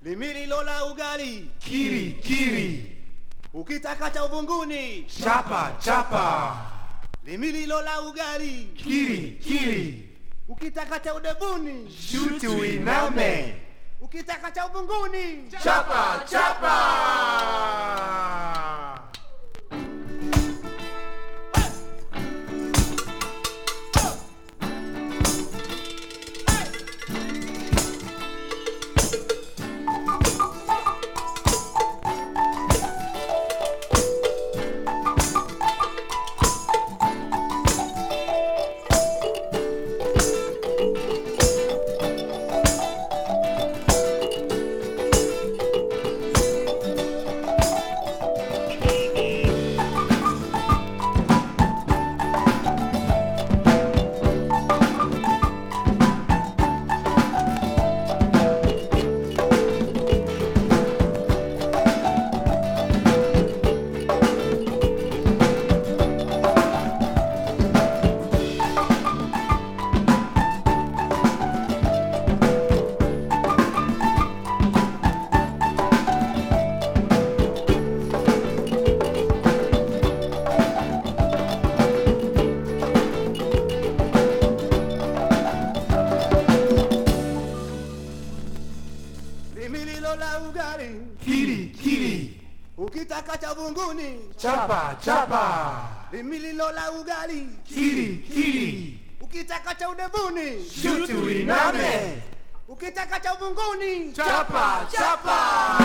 Limililo la ugali, Kiri, kiri. ukitaka cha uvunguni. Chapa, chapa. Limililo la ugali, Kiri, kiri. ukitaka cha udevuni. Shuti uiname. Ukitaka cha uvunguni. Chapa, chapa. Limililo la ugali, Kiri, kiri. ukitaka cha uvunguni. Chapa, chapa. Limililo la ugali, Kiri, kiri. ukitaka cha udevuni. Shuti uiname. Ukitaka cha uvunguni. Chapa, chapa.